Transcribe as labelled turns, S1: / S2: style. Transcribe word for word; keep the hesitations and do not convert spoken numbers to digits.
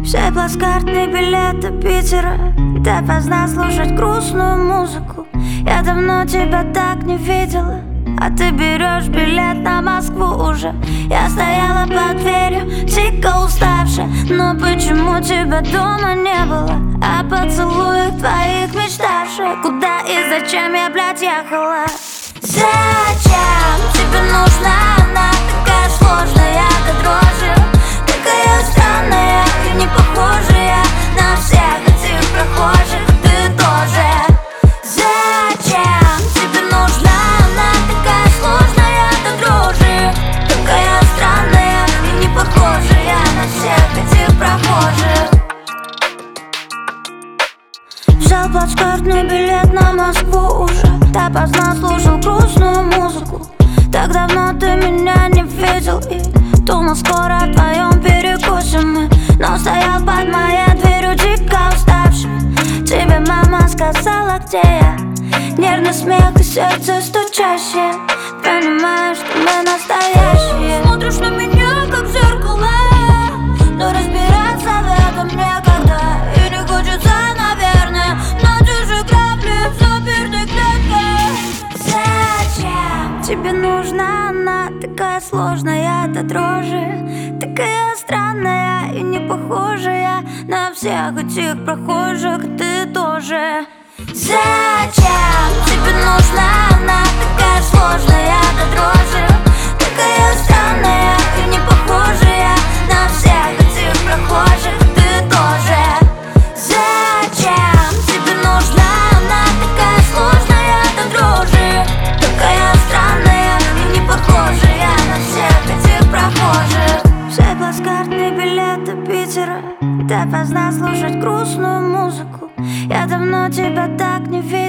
S1: Все плацкартные билеты Питера, допоздна слушать грустную музыку. Я давно тебя так не видела, а ты берешь билет на Москву уже. Я стояла под дверью, дико уставшая, но почему тебя дома не было? О поцелуях твоих мечтавшая, куда и зачем я, блядь, ехала? Зачем тебе нужна она, такая сложная до дрожи, такая странная и не похожая на всех этих прохожих, ты тоже. Зачем тебе нужна она, такая сложная до дрожи, такая странная и не похожая на всех этих прохожих? Взял плацкартный билет на Москву уже, допоздна слушал грустную музыку. Так давно ты меня не видел и думал, скоро в твоем перекусе мы. Но стоял под моей дверью дико уставший. Тебе мама сказала, где я. Нервный смех и сердце стучащее. Понимаешь, что мы настоящие. Смотришь на меня, как в зеркало, но разбираться в этом некогда. И не хочется, наверное, но держи грабли в запертой клетке. Зачем тебе нужна она, такая сложная до дрожи, такая странная и не похожая на всех этих прохожих, ты тоже. Зачем тебе нужна она, такая сложная до дрожи, такая странная и не похожая на всех этих прохожих, ты тоже. Зачем тебе нужна она, такая сложная до дрожи, такая странная и не похожая на всех этих прохожих? Все плацкартные билеты Питера, допоздна слушать грустную музыку. Я давно тебя так не видела.